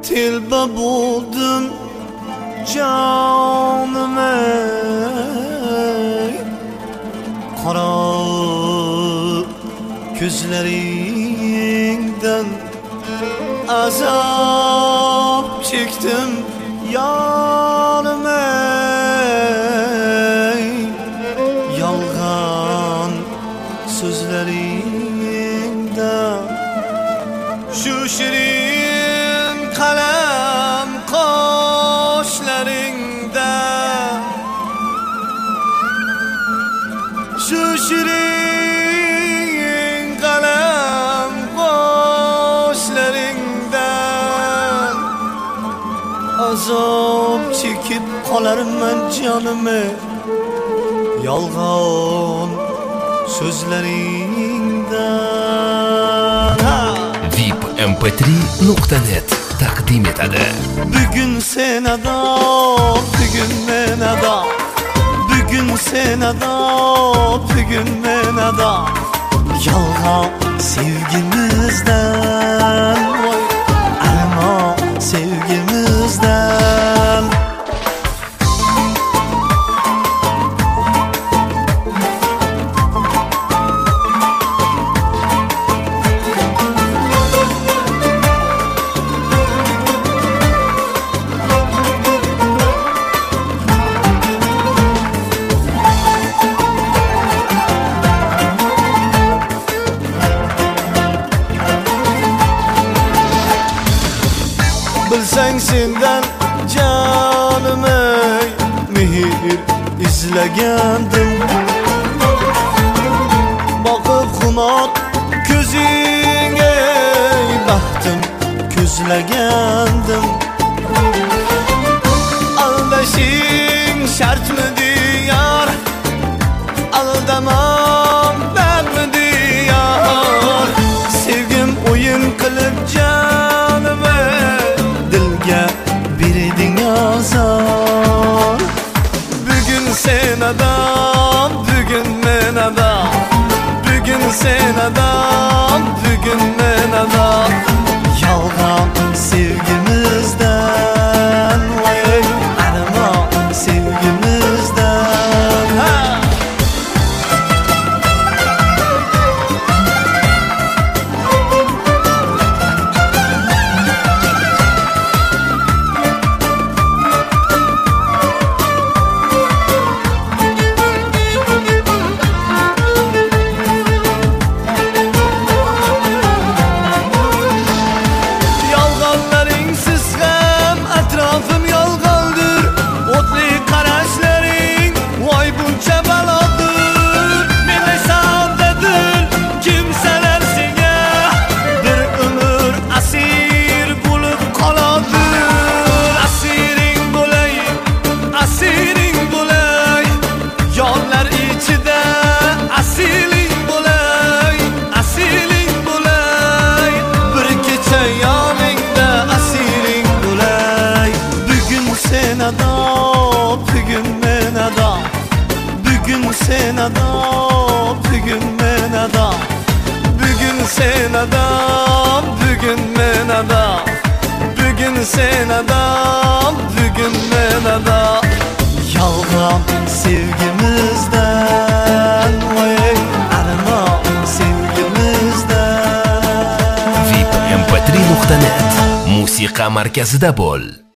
telba bo'ldim jonim ey, qora ko'zlaringdan azob chekdim yonim ey, yolg'on so'zlaringdan shu shirin qalam qoshlaringda, shu shirin qalam qoshlaringdan azob chekib qolarman jonim ey, yolg'on so'zlaringdan. vipmp3.net taqdim etadi. Bugun sen ado, bugun men ado, bugun sen ado, bugun men ado, yolg'on sevgimizdan, voy armon sevgimizdan. Bilsang sendan jonim ey, mehr izlagandim, boqib xunot ko'zingga baxtim ko'zlagandim. Aldashing shartmidi yor, aldamam dardmidi yor, sevgim o'yin qilib jonim ey, dilga berding azor. Bugun sen adam, bugun men adam, bugun sen adam, bugun men adam, yolg'on sevgimizdan, voy armon sevgimizdan. Bugun men ado, bugun sen ado, bugun men ado, bugun sen ado, bugun men ado, bugun sen ado, bugun men ado, yolg'on sevgimizdan, voy armon sevgimizdan. vipmp3.net musiqa markazida bo'l.